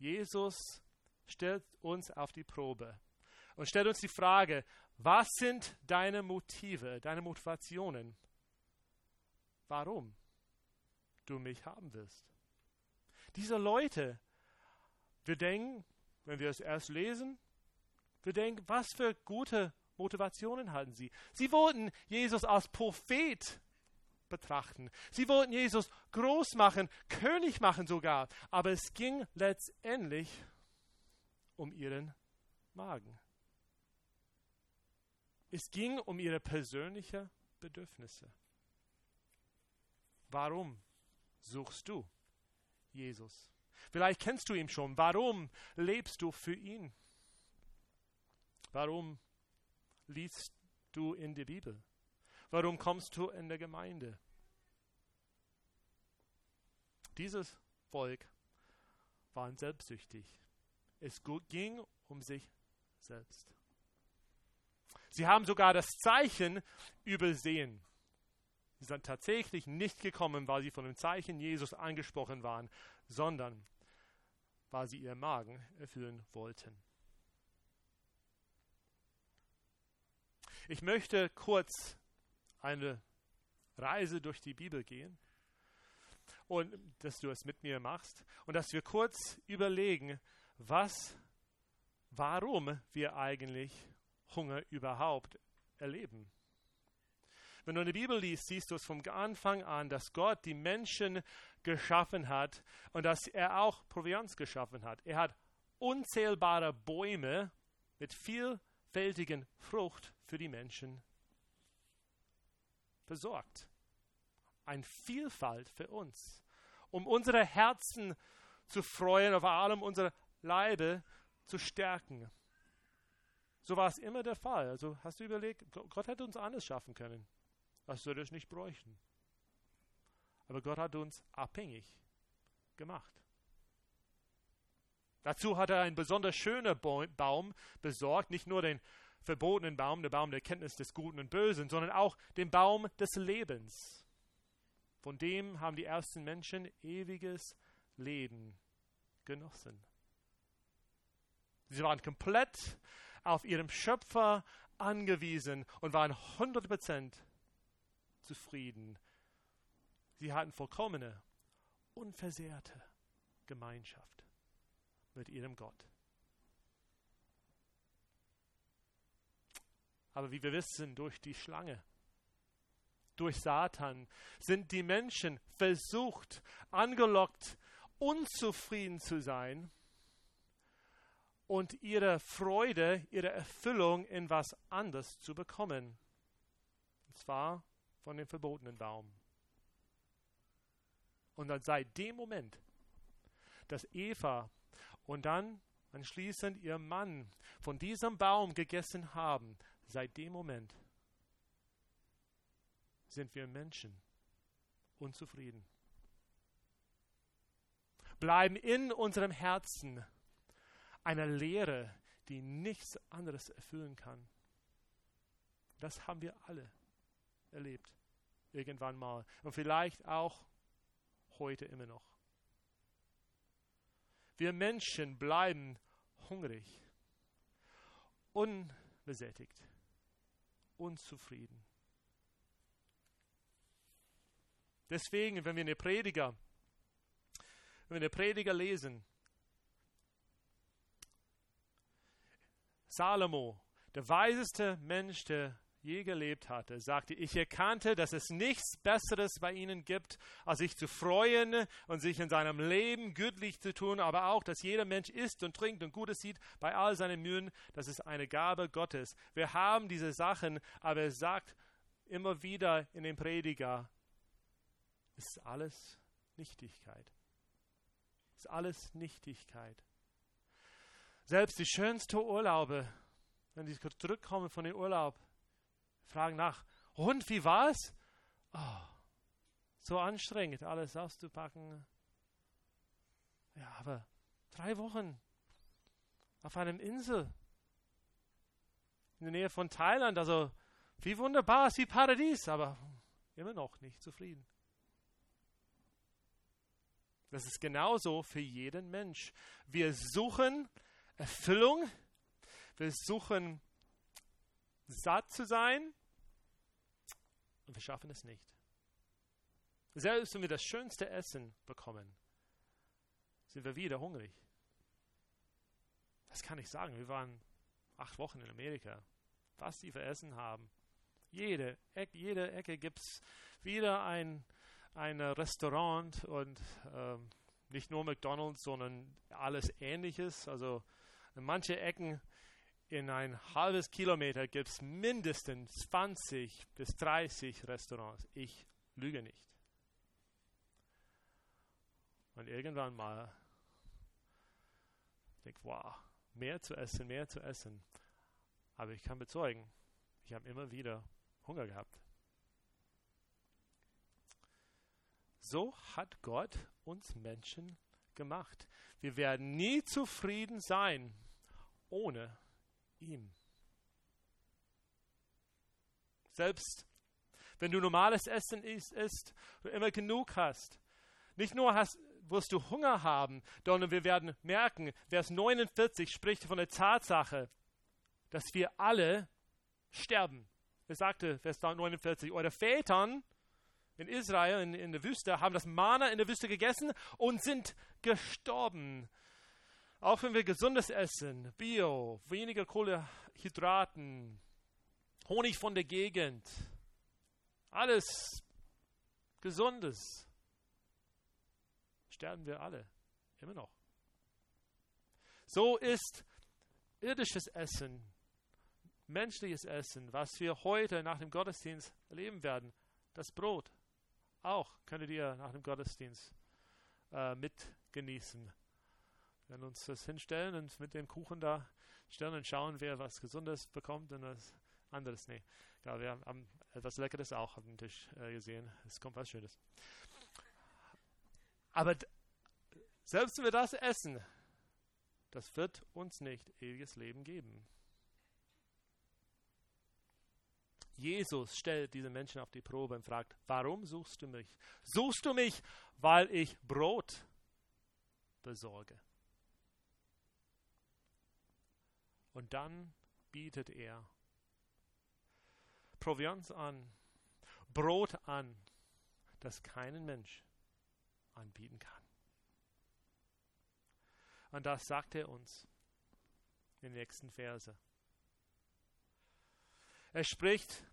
Jesus stellt uns auf die Probe und stellt uns die Frage, was sind deine Motive, deine Motivationen, warum du mich haben willst? Diese Leute, wir denken, wenn wir es erst lesen, wir denken, was für gute Motivationen hatten sie? Sie wollten Jesus als Prophet betrachten. Sie wollten Jesus groß machen, König machen sogar. Aber es ging letztendlich um ihren Magen. Es ging um ihre persönlichen Bedürfnisse. Warum suchst du Jesus? Vielleicht kennst du ihn schon. Warum lebst du für ihn? Warum liest du in der Bibel? Warum kommst du in der Gemeinde? Dieses Volk war selbstsüchtig. Es ging um sich selbst. Sie haben sogar das Zeichen übersehen. Sie sind tatsächlich nicht gekommen, weil sie von dem Zeichen Jesus angesprochen waren, sondern weil sie ihren Magen erfüllen wollten. Ich möchte kurz eine Reise durch die Bibel gehen und dass du es mit mir machst und dass wir kurz überlegen, warum wir eigentlich Hunger überhaupt erleben. Wenn du in der Bibel liest, siehst du es vom Anfang an, dass Gott die Menschen geschaffen hat und dass er auch Proviant geschaffen hat. Er hat unzählbare Bäume mit vielfältigen Frucht für die Menschen besorgt. Eine Vielfalt für uns, um unsere Herzen zu freuen, vor allem unsere Leibe zu stärken. So war es immer der Fall. Also hast du überlegt, Gott hätte uns anders schaffen können, was wir das nicht bräuchten. Aber Gott hat uns abhängig gemacht. Dazu hat er einen besonders schönen Baum besorgt, nicht nur den verbotenen Baum, der Baum der Kenntnis des Guten und Bösen, sondern auch den Baum des Lebens. Von dem haben die ersten Menschen ewiges Leben genossen. Sie waren komplett auf ihrem Schöpfer angewiesen und waren 100% zufrieden. Sie hatten vollkommene, unversehrte Gemeinschaft mit ihrem Gott. Aber wie wir wissen, durch die Schlange, durch Satan, sind die Menschen versucht, angelockt, unzufrieden zu sein und ihre Freude, ihre Erfüllung in was anderes zu bekommen. Und zwar von dem verbotenen Baum. Und dann seit dem Moment, dass Eva und dann anschließend ihr Mann von diesem Baum gegessen haben, seit dem Moment sind wir Menschen unzufrieden. Bleiben in unserem Herzen eine Leere, die nichts anderes erfüllen kann. Das haben wir alle erlebt, irgendwann mal. Und vielleicht auch heute immer noch. Wir Menschen bleiben hungrig, unbesättigt, unzufrieden. Deswegen, wenn wir den Prediger lesen, Salomo, der weiseste Mensch, der je gelebt hatte, sagte, ich erkannte, dass es nichts Besseres bei ihnen gibt, als sich zu freuen und sich in seinem Leben gütlich zu tun, aber auch, dass jeder Mensch isst und trinkt und Gutes sieht bei all seinen Mühen. Das ist eine Gabe Gottes. Wir haben diese Sachen, aber er sagt immer wieder in dem Prediger, es ist alles Nichtigkeit. Es ist alles Nichtigkeit. Selbst die schönsten Urlaube, wenn die zurückkommen von dem Urlaub, fragen nach, und wie war es? Oh, so anstrengend, alles auszupacken. Ja, aber 3 Wochen auf einer Insel in der Nähe von Thailand, also wie wunderbar, ist wie Paradies, aber immer noch nicht zufrieden. Das ist genauso für jeden Mensch. Wir suchen Erfüllung, wir suchen satt zu sein und wir schaffen es nicht. Selbst wenn wir das schönste Essen bekommen, sind wir wieder hungrig. Das kann ich sagen. Wir waren 8 Wochen in Amerika. Was die für Essen haben. Jede Ecke gibt es wieder ein Restaurant und nicht nur McDonald's, sondern alles Ähnliches. Also in manche Ecken in ein halbes Kilometer gibt es mindestens 20 bis 30 Restaurants. Ich lüge nicht. Und irgendwann mal denke ich, wow, mehr zu essen. Aber ich kann bezeugen, ich habe immer wieder Hunger gehabt. So hat Gott uns Menschen gemacht. Wir werden nie zufrieden sein ohne ihn. Selbst wenn du normales Essen isst, du immer genug hast, nicht nur wirst du Hunger haben, sondern wir werden merken, Vers 49 spricht von der Tatsache, dass wir alle sterben. Er sagte, Vers 49, eure Väter in Israel, in der Wüste, haben das Manna in der Wüste gegessen und sind gestorben. Auch wenn wir gesundes essen, Bio, weniger Kohlenhydraten, Honig von der Gegend, alles Gesundes, sterben wir alle, immer noch. So ist irdisches Essen, menschliches Essen, was wir heute nach dem Gottesdienst erleben werden, das Brot, auch könntet ihr nach dem Gottesdienst mit genießen. Wir werden uns das hinstellen und mit dem Kuchen da stellen und schauen, wer was Gesundes bekommt und was anderes. Nee, ja, wir haben etwas Leckeres auch auf dem Tisch gesehen. Es kommt was Schönes. Aber selbst wenn wir das essen, das wird uns nicht ewiges Leben geben. Jesus stellt diese Menschen auf die Probe und fragt, warum suchst du mich? Suchst du mich, weil ich Brot besorge? Und dann bietet er Proviant an, Brot an, das kein Mensch anbieten kann. Und das sagt er uns in den nächsten Verse. Er spricht,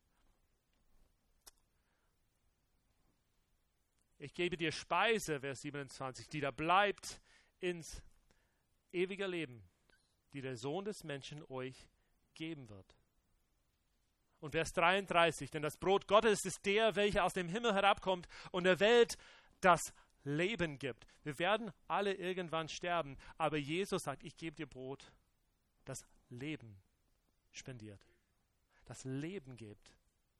ich gebe dir Speise, Vers 27, die da bleibt ins ewige Leben, die der Sohn des Menschen euch geben wird. Und Vers 33, denn das Brot Gottes ist der, welcher aus dem Himmel herabkommt und der Welt das Leben gibt. Wir werden alle irgendwann sterben, aber Jesus sagt, ich gebe dir Brot, das Leben spendiert, das Leben gibt.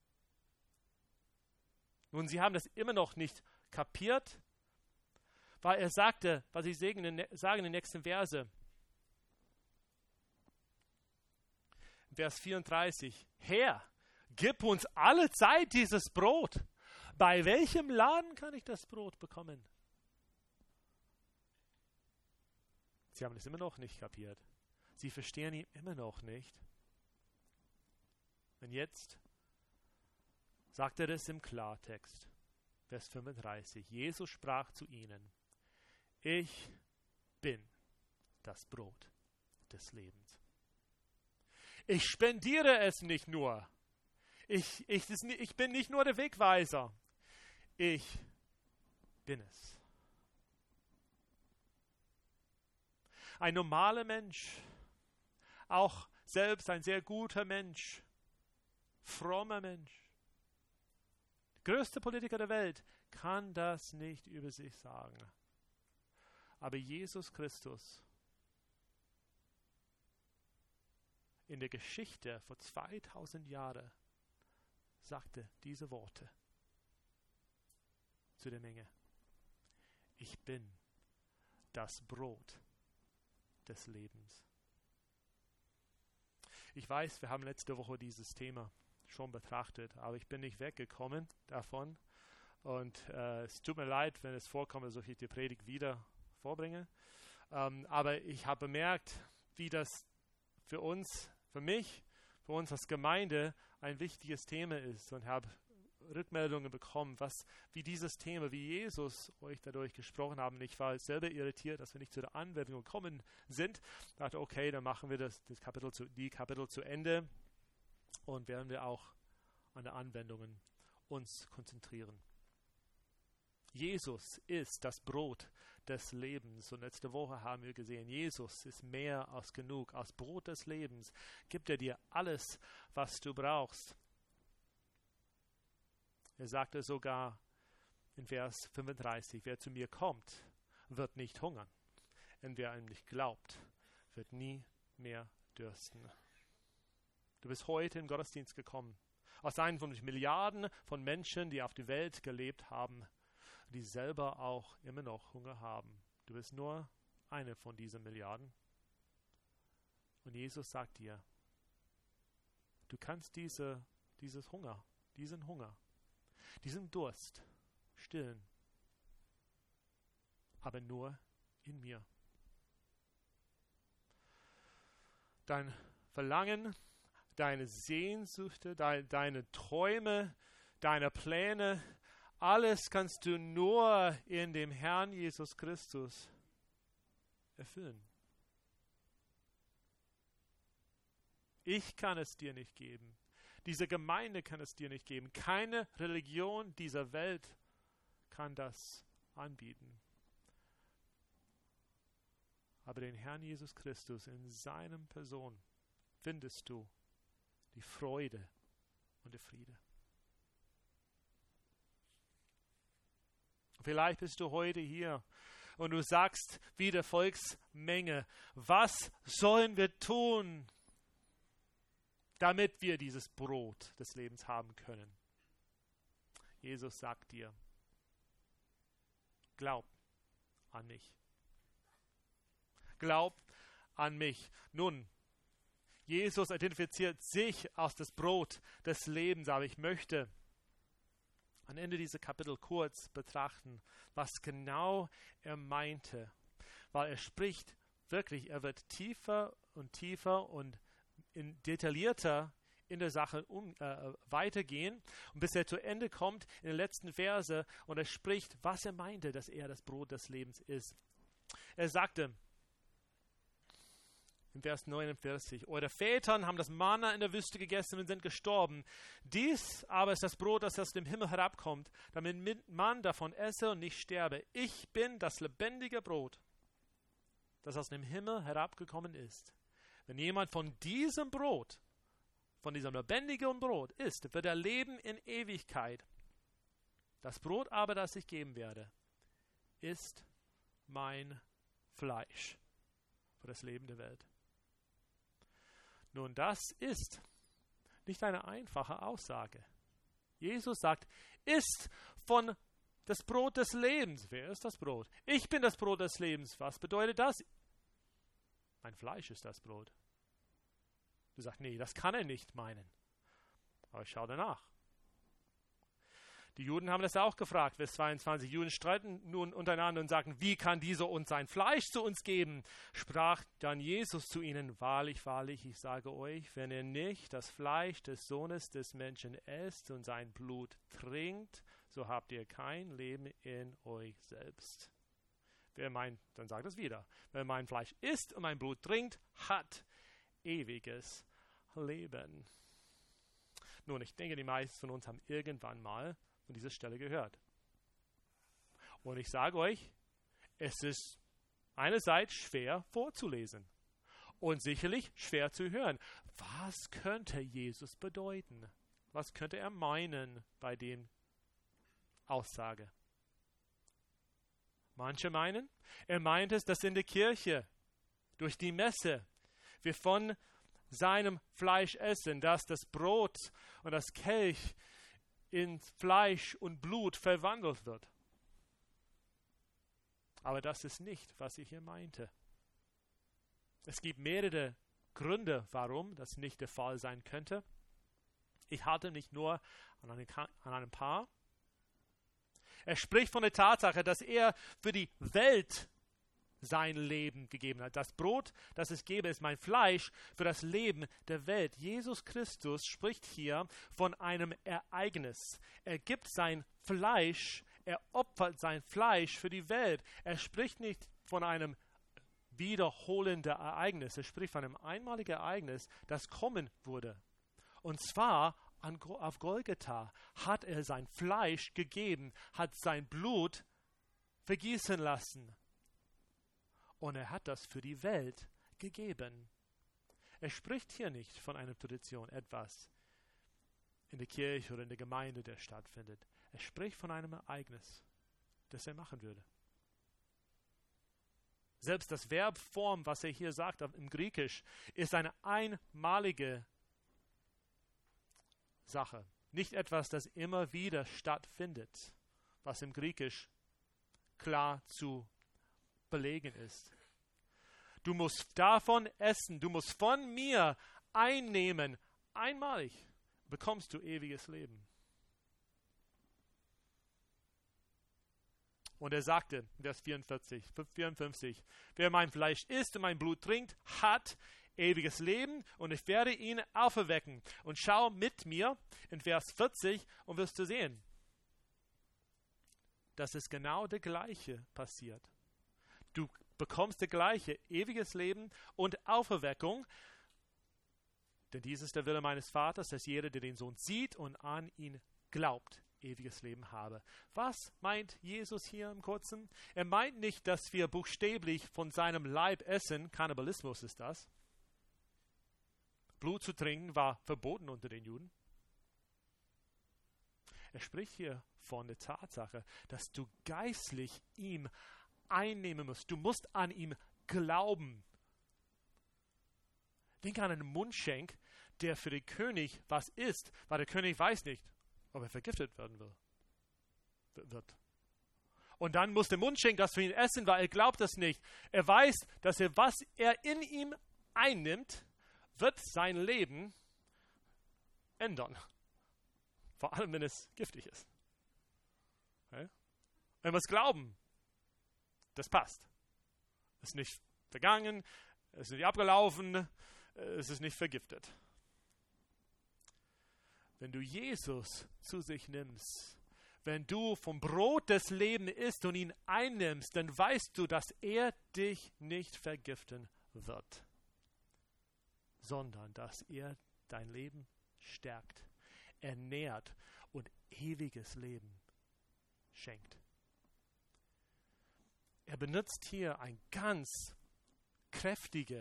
Nun, sie haben das immer noch nicht kapiert, weil er sagte, was sie sagen in den nächsten Verse. Vers 34, Herr, gib uns alle Zeit dieses Brot. Bei welchem Laden kann ich das Brot bekommen? Sie haben es immer noch nicht kapiert. Sie verstehen ihn immer noch nicht. Und jetzt sagt er es im Klartext. Vers 35. Jesus sprach zu ihnen, ich bin das Brot des Lebens. Ich spendiere es nicht nur. Ich bin nicht nur der Wegweiser. Ich bin es. Ein normaler Mensch, auch selbst ein sehr guter Mensch, frommer Mensch, der größte Politiker der Welt, kann das nicht über sich sagen. Aber Jesus Christus in der Geschichte vor 2000 Jahren sagte diese Worte zu der Menge. Ich bin das Brot des Lebens. Ich weiß, wir haben letzte Woche dieses Thema schon betrachtet, aber ich bin nicht weggekommen davon, Und es tut mir leid, wenn es vorkommt, dass ich die Predigt wieder vorbringe. Aber ich habe bemerkt, wie das für uns, für mich, für uns als Gemeinde ein wichtiges Thema ist und habe Rückmeldungen bekommen, wie dieses Thema, wie Jesus euch dadurch gesprochen haben. Ich war selber irritiert, dass wir nicht zu der Anwendung gekommen sind. Ich dachte, okay, dann machen wir die Kapitel zu Ende und werden wir auch an der Anwendungen uns konzentrieren. Jesus ist das Brot des Lebens. Und letzte Woche haben wir gesehen, Jesus ist mehr als genug. Als Brot des Lebens gibt er dir alles, was du brauchst. Er sagte sogar in Vers 35, wer zu mir kommt, wird nicht hungern. Und wer an mich glaubt, wird nie mehr dürsten. Du bist heute im Gottesdienst gekommen. Aus einem von Milliarden von Menschen, die auf der Welt gelebt haben, die selber auch immer noch Hunger haben. Du bist nur eine von diesen Milliarden. Und Jesus sagt dir, du kannst diesen Hunger, diesen Durst stillen, aber nur in mir. Dein Verlangen, deine Sehnsüchte, deine Träume, deine Pläne, alles kannst du nur in dem Herrn Jesus Christus erfüllen. Ich kann es dir nicht geben. Diese Gemeinde kann es dir nicht geben. Keine Religion dieser Welt kann das anbieten. Aber den Herrn Jesus Christus in seinem Person findest du die Freude und der Friede. Vielleicht bist du heute hier und du sagst wie der Volksmenge, was sollen wir tun, damit wir dieses Brot des Lebens haben können? Jesus sagt dir, glaub an mich. Glaub an mich. Nun, Jesus identifiziert sich als das Brot des Lebens, aber ich möchte am Ende dieser Kapitel kurz betrachten, was genau er meinte. Weil er spricht wirklich, er wird tiefer und detaillierter in der Sache weitergehen. Und bis er zu Ende kommt, in den letzten Verse, und er spricht, was er meinte, dass er das Brot des Lebens ist. Er sagte, in Vers 49, eure Väter haben das Manna in der Wüste gegessen und sind gestorben. Dies aber ist das Brot, das aus dem Himmel herabkommt, damit man davon esse und nicht sterbe. Ich bin das lebendige Brot, das aus dem Himmel herabgekommen ist. Wenn jemand von diesem Brot, von diesem lebendigen Brot isst, wird er leben in Ewigkeit. Das Brot aber, das ich geben werde, ist mein Fleisch für das Leben der Welt. Nun, das ist nicht eine einfache Aussage. Jesus sagt, isst von das Brot des Lebens. Wer ist das Brot? Ich bin das Brot des Lebens. Was bedeutet das? Mein Fleisch ist das Brot. Du sagst, nee, das kann er nicht meinen. Aber ich schaue danach. Die Juden haben das auch gefragt. Vers 22. Juden streiten nun untereinander und sagten, wie kann dieser uns sein Fleisch zu uns geben? Sprach dann Jesus zu ihnen, wahrlich, wahrlich, ich sage euch, wenn ihr nicht das Fleisch des Sohnes des Menschen esst und sein Blut trinkt, so habt ihr kein Leben in euch selbst. Dann sagt es wieder, wer mein Fleisch isst und mein Blut trinkt, hat ewiges Leben. Nun, ich denke, die meisten von uns haben irgendwann mal von dieser Stelle gehört. Und ich sage euch, es ist einerseits schwer vorzulesen und sicherlich schwer zu hören. Was könnte Jesus bedeuten? Was könnte er meinen bei dem Aussage? Manche meinen, er meint es, dass in der Kirche durch die Messe wir von seinem Fleisch essen, dass das Brot und das Kelch in Fleisch und Blut verwandelt wird. Aber das ist nicht, was ich hier meinte. Es gibt mehrere Gründe, warum das nicht der Fall sein könnte. Ich halte mich nur an einem Paar. Er spricht von der Tatsache, dass er für die Welt sein Leben gegeben hat. Das Brot, das es gebe, ist mein Fleisch für das Leben der Welt. Jesus Christus spricht hier von einem Ereignis. Er gibt sein Fleisch, er opfert sein Fleisch für die Welt. Er spricht nicht von einem wiederholenden Ereignis. Er spricht von einem einmaligen Ereignis, das kommen würde. Und zwar auf Golgatha hat er sein Fleisch gegeben, hat sein Blut vergießen lassen. Und er hat das für die Welt gegeben. Er spricht hier nicht von einer Tradition, etwas in der Kirche oder in der Gemeinde, der stattfindet. Er spricht von einem Ereignis, das er machen würde. Selbst das Verbform, was er hier sagt im Griechisch, ist eine einmalige Sache. Nicht etwas, das immer wieder stattfindet, was im Griechisch klar zu belegen ist. Du musst davon essen, du musst von mir einnehmen, einmalig bekommst du ewiges Leben. Und er sagte, Vers 54, wer mein Fleisch isst und mein Blut trinkt, hat ewiges Leben und ich werde ihn auferwecken. Und schau mit mir in Vers 40 und wirst du sehen, dass es genau das Gleiche passiert. Du bekommst das Gleiche, ewiges Leben und Auferweckung. Denn dies ist der Wille meines Vaters, dass jeder, der den Sohn sieht und an ihn glaubt, ewiges Leben habe. Was meint Jesus hier im Kurzen? Er meint nicht, dass wir buchstäblich von seinem Leib essen. Kannibalismus ist das. Blut zu trinken war verboten unter den Juden. Er spricht hier von der Tatsache, dass du geistlich ihm einnehmen musst. Du musst an ihm glauben. Denk an einen Mundschenk, der für den König was isst, weil der König weiß nicht, ob er vergiftet werden wird. Und dann muss der Mundschenk das für ihn essen, weil er glaubt das nicht. Er weiß, dass was er in ihm einnimmt, wird sein Leben ändern. Vor allem, wenn es giftig ist. Okay? Er muss glauben, das passt. Es ist nicht vergangen, es ist nicht abgelaufen, es ist nicht vergiftet. Wenn du Jesus zu sich nimmst, wenn du vom Brot des Lebens isst und ihn einnimmst, dann weißt du, dass er dich nicht vergiften wird, sondern dass er dein Leben stärkt, ernährt und ewiges Leben schenkt. Er benutzt hier ein ganz kräftige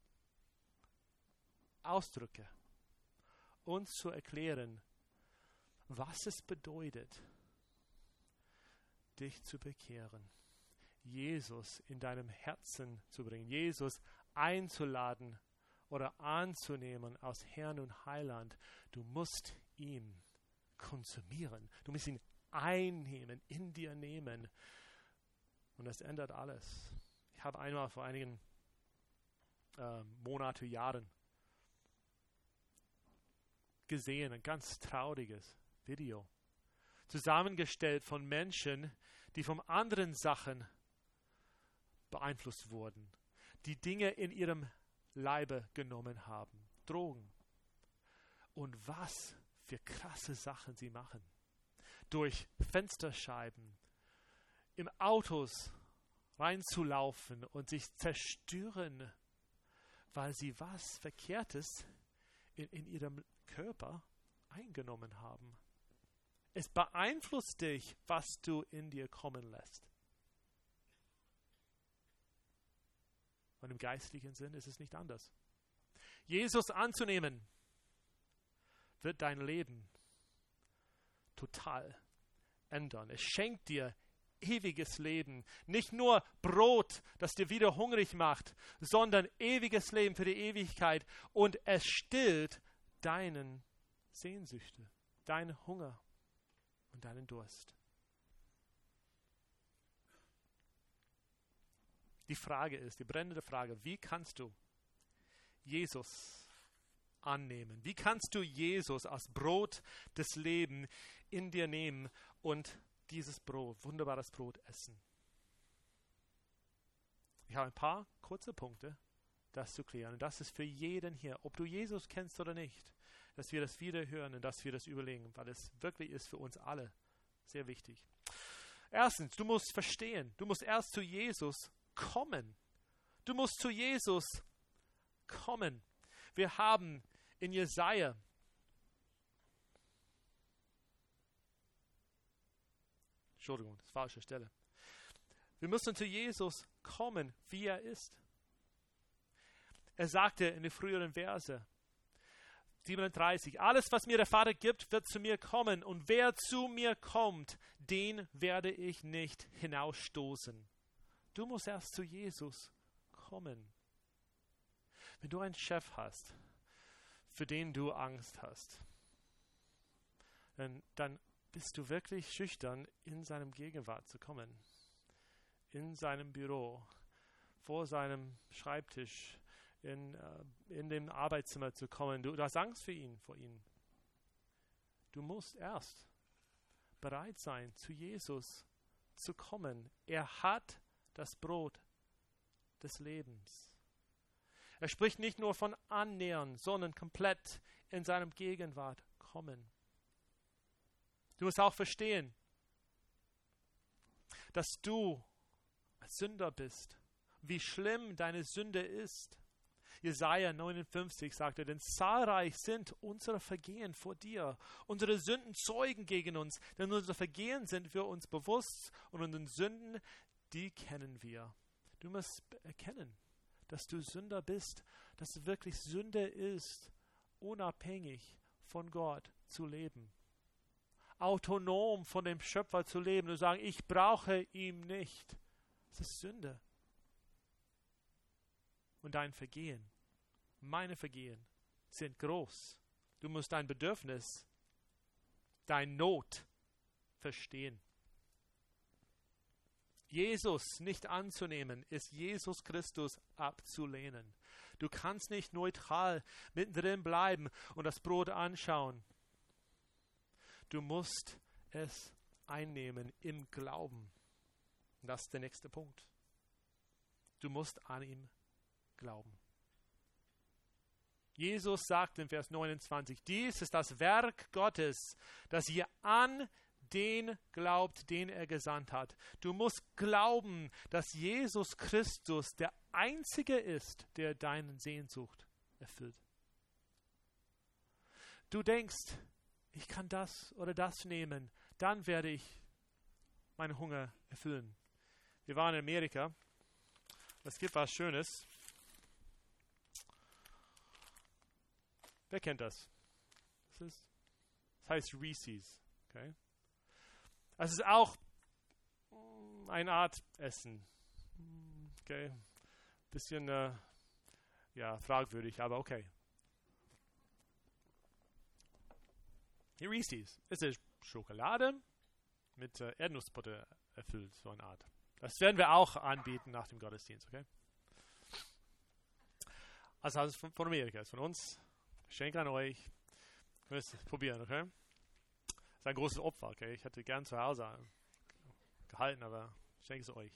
Ausdrücke, uns zu erklären, was es bedeutet, dich zu bekehren, Jesus in deinem Herzen zu bringen, Jesus einzuladen oder anzunehmen als Herrn und Heiland. Du musst ihn konsumieren, du musst ihn einnehmen, in dir nehmen. Und das ändert alles. Ich habe einmal vor einigen Monaten, Jahren gesehen, ein ganz trauriges Video, zusammengestellt von Menschen, die von anderen Sachen beeinflusst wurden, die Dinge in ihrem Leibe genommen haben, Drogen. Und was für krasse Sachen sie machen. Durch Fensterscheiben, im Autos reinzulaufen und sich zerstören, weil sie was Verkehrtes in ihrem Körper eingenommen haben. Es beeinflusst dich, was du in dir kommen lässt. Und im geistlichen Sinn ist es nicht anders. Jesus anzunehmen, wird dein Leben total ändern. Es schenkt dir ewiges Leben. Nicht nur Brot, das dir wieder hungrig macht, sondern ewiges Leben für die Ewigkeit. Und es stillt deinen Sehnsüchte, deinen Hunger und deinen Durst. Die Frage ist, die brennende Frage, wie kannst du Jesus annehmen? Wie kannst du Jesus als Brot des Lebens in dir nehmen und dieses Brot, wunderbares Brot essen. Ich habe ein paar kurze Punkte, das zu klären. Und das ist für jeden hier, ob du Jesus kennst oder nicht, dass wir das wieder hören und dass wir das überlegen, weil es wirklich ist für uns alle sehr wichtig. Erstens, du musst verstehen, du musst erst zu Jesus kommen. Du musst zu Jesus kommen. Wir haben in Jesaja Entschuldigung, das ist falsche Stelle. Wir müssen zu Jesus kommen, wie er ist. Er sagte in den früheren Verse, 37, alles, was mir der Vater gibt, wird zu mir kommen. Und wer zu mir kommt, den werde ich nicht hinausstoßen. Du musst erst zu Jesus kommen. Wenn du einen Chef hast, für den du Angst hast, dann bist du wirklich schüchtern, in seinem Gegenwart zu kommen. In seinem Büro, vor seinem Schreibtisch, in dem Arbeitszimmer zu kommen. Du hast Angst vor ihm. Du musst erst bereit sein, zu Jesus zu kommen. Er hat das Brot des Lebens. Er spricht nicht nur von annähern, sondern komplett in seinem Gegenwart kommen. Du musst auch verstehen, dass du ein Sünder bist, wie schlimm deine Sünde ist. Jesaja 59 sagte, denn zahlreich sind unsere Vergehen vor dir. Unsere Sünden zeugen gegen uns, denn unsere Vergehen sind wir uns bewusst und unsere Sünden, die kennen wir. Du musst erkennen, dass du Sünder bist, dass es wirklich Sünde ist, unabhängig von Gott zu leben. Autonom von dem Schöpfer zu leben und sagen, ich brauche ihn nicht. Das ist Sünde. Und dein Vergehen, meine Vergehen sind groß. Du musst dein Bedürfnis, dein Not verstehen. Jesus nicht anzunehmen, ist Jesus Christus abzulehnen. Du kannst nicht neutral mittendrin bleiben und das Brot anschauen. Du musst es einnehmen im Glauben. Das ist der nächste Punkt. Du musst an ihm glauben. Jesus sagt in Vers 29, dies ist das Werk Gottes, dass ihr an den glaubt, den er gesandt hat. Du musst glauben, dass Jesus Christus der Einzige ist, der deine Sehnsucht erfüllt. Du denkst, ich kann das oder das nehmen, dann werde ich meinen Hunger erfüllen. Wir waren in Amerika. Es gibt was Schönes. Wer kennt das? Das heißt Reese's. Okay. Es ist auch eine Art Essen. Okay. Bisschen fragwürdig, aber okay. Die Reese's. Es ist Schokolade mit Erdnussbutter erfüllt, so eine Art. Das werden wir auch anbieten nach dem Gottesdienst, okay? Also das ist von Amerika, ist von uns. Schenke an euch. Wir müssen es probieren, okay? Das ist ein großes Opfer, okay? Ich hätte gern zu Hause gehalten, aber ich schenke es euch.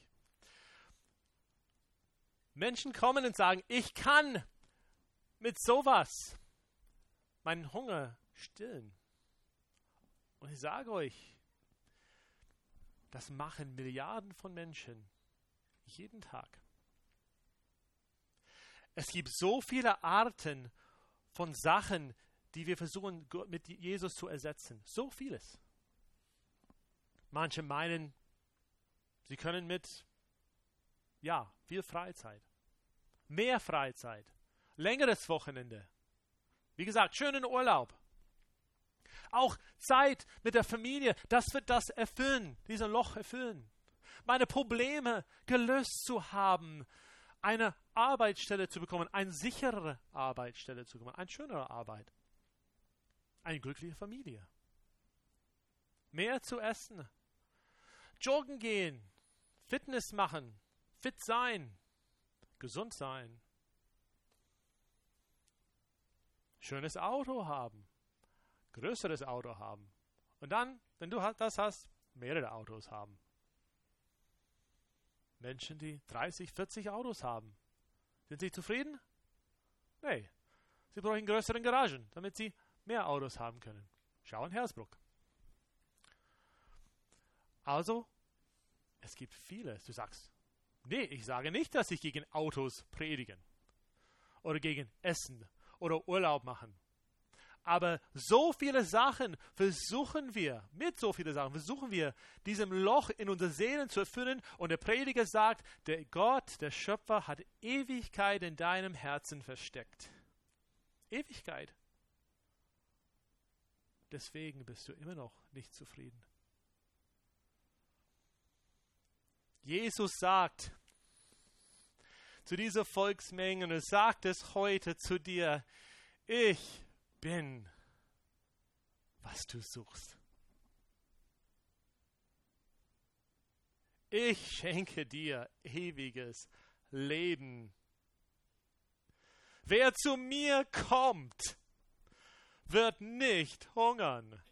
Menschen kommen und sagen, ich kann mit sowas meinen Hunger stillen. Und ich sage euch, das machen Milliarden von Menschen jeden Tag. Es gibt so viele Arten von Sachen, die wir versuchen mit Jesus zu ersetzen. So vieles. Manche meinen, sie können mit, viel Freizeit, mehr Freizeit, längeres Wochenende. Wie gesagt, schönen Urlaub. Auch Zeit mit der Familie, das wird das erfüllen, dieser Loch erfüllen. Meine Probleme gelöst zu haben, eine Arbeitsstelle zu bekommen, eine sichere Arbeitsstelle zu bekommen, eine schönere Arbeit, eine glückliche Familie, mehr zu essen, joggen gehen, Fitness machen, fit sein, gesund sein, schönes Auto haben, größeres Auto haben. Und dann, wenn du das hast, mehrere Autos haben. Menschen, die 30, 40 Autos haben. Sind sie zufrieden? Nee. Sie brauchen größere Garagen, damit sie mehr Autos haben können. Schau in Hersbruck. Also, es gibt vieles. Du sagst, nee, ich sage nicht, dass ich gegen Autos predige. Oder gegen Essen oder Urlaub machen. Aber so viele Sachen versuchen wir, diesem Loch in unsere Seelen zu erfüllen. Und der Prediger sagt, der Gott, der Schöpfer, hat Ewigkeit in deinem Herzen versteckt. Ewigkeit. Deswegen bist du immer noch nicht zufrieden. Jesus sagt zu dieser Volksmenge, und er sagt es heute zu dir, ich bin, was du suchst. Ich schenke dir ewiges Leben. Wer zu mir kommt, wird nicht hungern.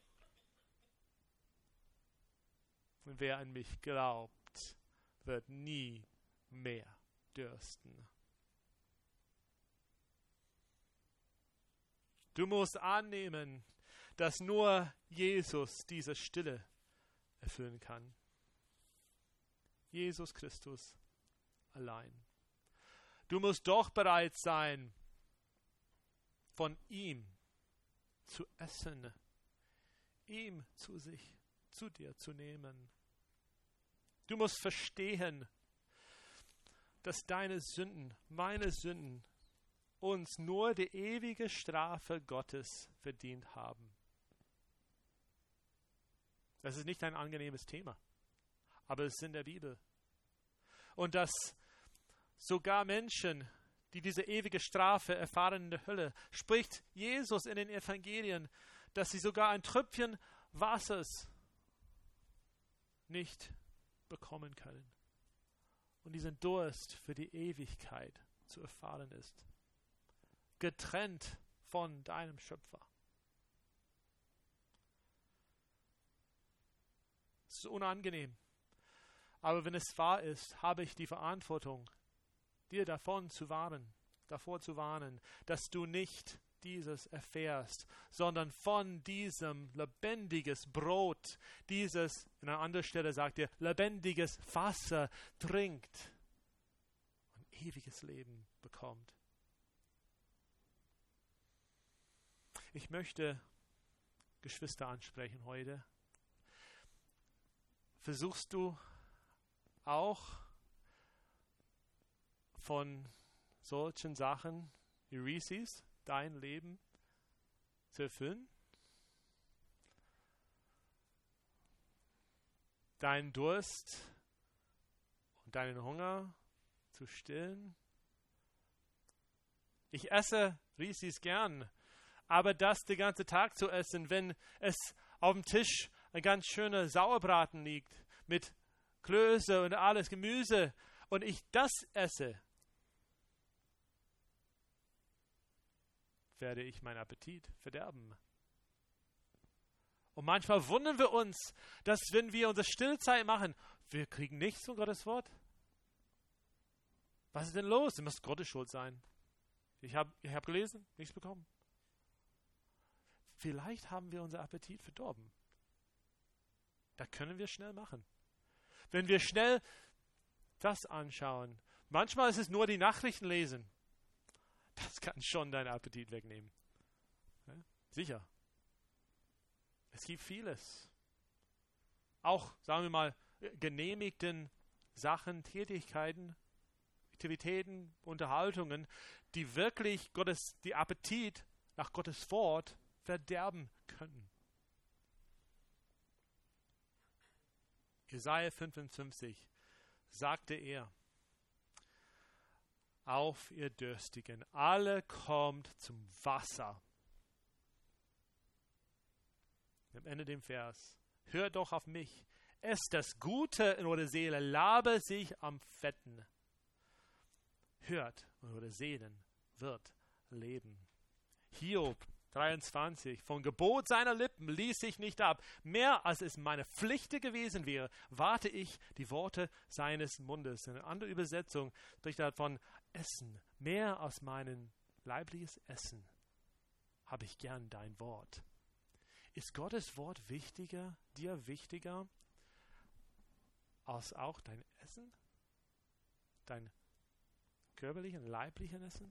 Und wer an mich glaubt, wird nie mehr dürsten. Du musst annehmen, dass nur Jesus diese Stille erfüllen kann. Jesus Christus allein. Du musst doch bereit sein, von ihm zu essen, ihm zu dir zu nehmen. Du musst verstehen, dass deine Sünden, meine Sünden, uns nur die ewige Strafe Gottes verdient haben. Das ist nicht ein angenehmes Thema, aber es ist in der Bibel. Und dass sogar Menschen, die diese ewige Strafe erfahren in der Hölle, spricht Jesus in den Evangelien, dass sie sogar ein Tröpfchen Wassers nicht bekommen können und diesen Durst für die Ewigkeit zu erfahren ist. Getrennt von deinem Schöpfer. Es ist unangenehm. Aber wenn es wahr ist, habe ich die Verantwortung, dir davor zu warnen, dass du nicht dieses erfährst, sondern von diesem lebendiges Brot, dieses, an einer anderen Stelle sagt er, lebendiges Wasser trinkt und ewiges Leben bekommt. Ich möchte Geschwister ansprechen heute. Versuchst du auch von solchen Sachen wie Reese's dein Leben zu erfüllen? Deinen Durst und deinen Hunger zu stillen? Ich esse Reese's gern, aber das den ganzen Tag zu essen, wenn es auf dem Tisch ein ganz schöner Sauerbraten liegt mit Klöße und alles Gemüse und ich das esse, werde ich meinen Appetit verderben. Und manchmal wundern wir uns, dass wenn wir unsere Stillzeit machen, wir kriegen nichts von Gottes Wort. Was ist denn los? Es muss Gottes Schuld sein. Ich hab gelesen, nichts bekommen. Vielleicht haben wir unseren Appetit verdorben. Da können wir schnell machen. Wenn wir schnell das anschauen, manchmal ist es nur die Nachrichten lesen. Das kann schon deinen Appetit wegnehmen. Ja, sicher. Es gibt vieles. Auch, sagen wir mal, genehmigten Sachen, Tätigkeiten, Aktivitäten, Unterhaltungen, die wirklich die Appetit nach Gottes Wort verderben können. Jesaja 55 sagte er, auf ihr Dürstigen, alle kommt zum Wasser. Am Ende dem Vers, hört doch auf mich, esst das Gute in eure Seele, labe sich am Fetten. Hört und eure Seelen wird leben. Hiob 23. Vom Gebot seiner Lippen ließ ich nicht ab. Mehr als es meine Pflicht gewesen wäre, warte ich die Worte seines Mundes. Eine andere Übersetzung spricht davon Essen. Mehr als mein leibliches Essen habe ich gern dein Wort. Ist Gottes Wort dir wichtiger als auch dein Essen? Dein körperliches, leibliches Essen?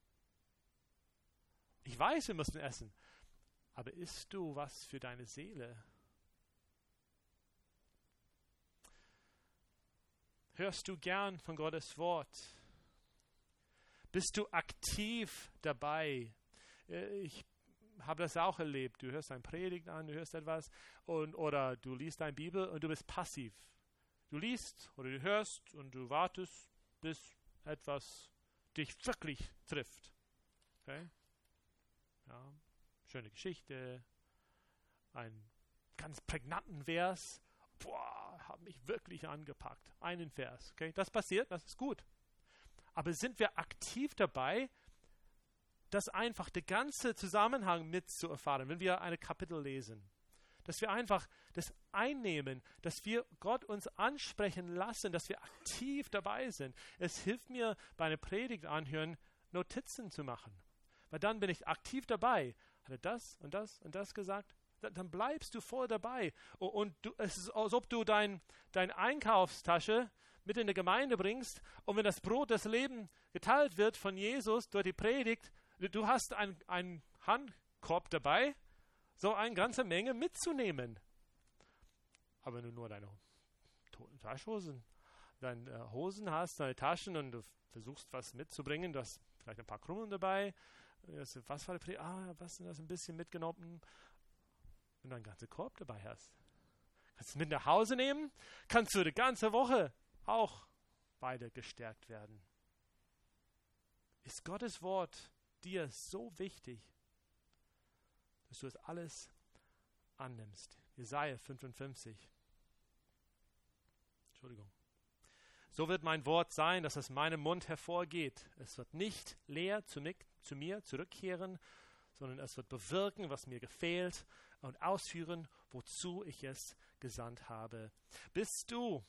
Ich weiß, wir müssen essen, aber isst du was für deine Seele? Hörst du gern von Gottes Wort? Bist du aktiv dabei? Ich habe das auch erlebt. Du hörst eine Predigt an, du hörst etwas oder du liest deine Bibel und du bist passiv. Du liest oder du hörst und du wartest, bis etwas dich wirklich trifft. Okay? Ja, schöne Geschichte, einen ganz prägnanten Vers. Hat mich wirklich angepackt. Einen Vers. Okay? Das passiert, das ist gut. Aber sind wir aktiv dabei, das einfach der ganze Zusammenhang mitzuerfahren, wenn wir eine Kapitel lesen? Dass wir einfach das einnehmen, dass wir Gott uns ansprechen lassen, dass wir aktiv dabei sind. Es hilft mir, bei einer Predigt anhören, Notizen zu machen. Weil dann bin ich aktiv dabei. Hat er das und das und das gesagt? Dann bleibst du voll dabei. Und es ist, als ob du deine Einkaufstasche mit in die Gemeinde bringst und wenn das Brot des Lebens geteilt wird von Jesus durch die Predigt, du hast einen Handkorb dabei, so eine ganze Menge mitzunehmen. Aber wenn du nur deine Taschenhosen, deine Hosen hast, deine Taschen und du versuchst was mitzubringen, du hast vielleicht ein paar Krummeln dabei, was war die Predigt? Was ist das ein bisschen mitgenommen? Wenn du einen ganzen Korb dabei hast. Kannst du mit nach Hause nehmen, kannst du die ganze Woche auch weiter gestärkt werden. Ist Gottes Wort dir so wichtig, dass du es alles annimmst? Jesaja 55. Entschuldigung. So wird mein Wort sein, dass aus meinem Mund hervorgeht. Es wird nicht leer zu mir zurückkehren, sondern es wird bewirken, was mir gefällt und ausführen, wozu ich es gesandt habe. Bist du,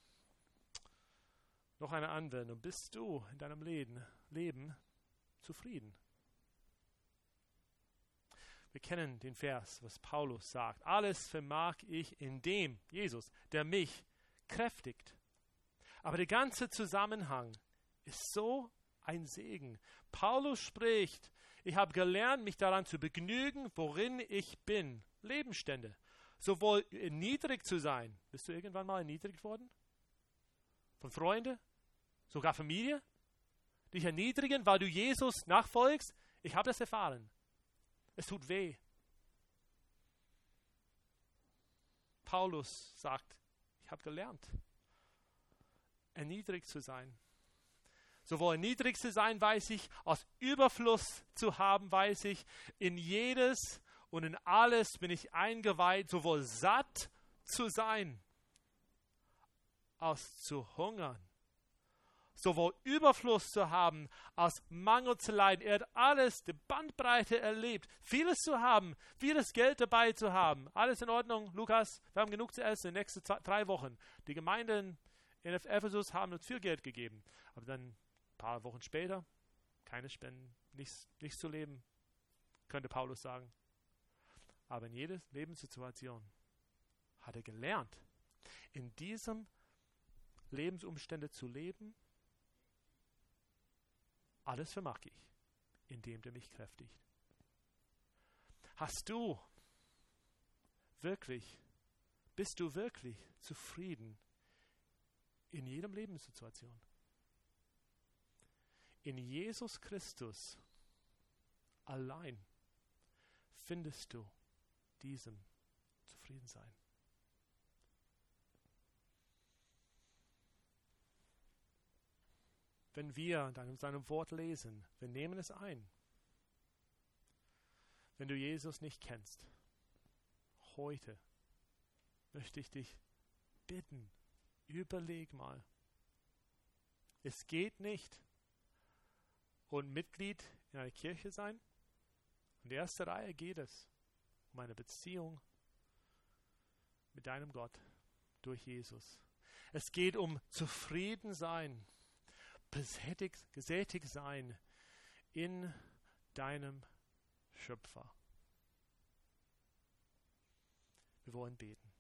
noch eine Anwendung, bist du in deinem Leben zufrieden? Wir kennen den Vers, was Paulus sagt. Alles vermag ich in dem, Jesus, der mich kräftigt. Aber der ganze Zusammenhang ist so ein Segen. Paulus spricht, ich habe gelernt, mich daran zu begnügen, worin ich bin. Lebensstände. Sowohl niedrig zu sein. Bist du irgendwann mal erniedrigt worden? Von Freunden? Sogar Familie? Dich erniedrigen, weil du Jesus nachfolgst? Ich habe das erfahren. Es tut weh. Paulus sagt, ich habe gelernt, erniedrigt zu sein. Sowohl niedrig zu sein, weiß ich, aus Überfluss zu haben, weiß ich, in jedes und in alles bin ich eingeweiht, sowohl satt zu sein, als zu hungern. Sowohl Überfluss zu haben, als Mangel zu leiden. Er hat alles, die Bandbreite erlebt. Vieles zu haben, vieles Geld dabei zu haben. Alles in Ordnung, Lukas, wir haben genug zu essen in den nächsten 3 Wochen. Die Gemeinden in Ephesus haben uns viel Geld gegeben. Aber dann ein paar Wochen später, keine Spenden, nichts zu leben, könnte Paulus sagen. Aber in jeder Lebenssituation hat er gelernt, in diesem Lebensumstände zu leben. Alles vermag ich, indem der mich kräftigt. Bist du wirklich zufrieden in jedem Lebenssituation? In Jesus Christus allein findest du diesem Zufriedensein. Wenn wir dann in seinem Wort lesen, wir nehmen es ein. Wenn du Jesus nicht kennst, heute möchte ich dich bitten, überleg mal. Es geht nicht, und Mitglied in einer Kirche sein, In der ersten Reihe geht es um eine Beziehung mit deinem Gott durch Jesus. Es geht um zufrieden sein, gesättigt sein in deinem Schöpfer. Wir wollen beten.